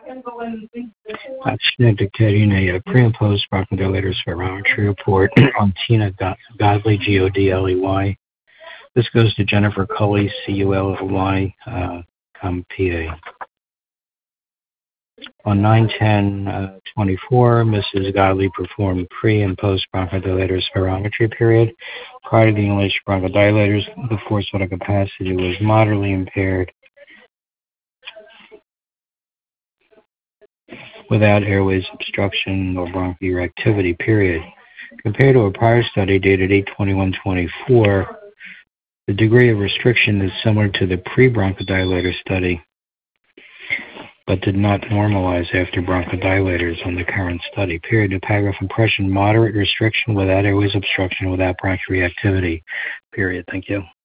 Dictating a pre and post bronchodilator spirometry report on Tina Godley, Godley. This goes to Jennifer Cully, Cully, PA. On 9/10/24, Mrs. Godley performed pre and post bronchodilator spirometry period. Prior to the inhalation bronchodilators, the forced vital capacity was moderately impaired without airways obstruction or bronchial activity, period. Compared to a prior study dated 8/21/24, the degree of restriction is similar to the pre-bronchodilator study, but did not normalize after bronchodilators on the current study. Period. The paragraph impression, moderate restriction without airways obstruction, without bronchial reactivity. Period. Thank you.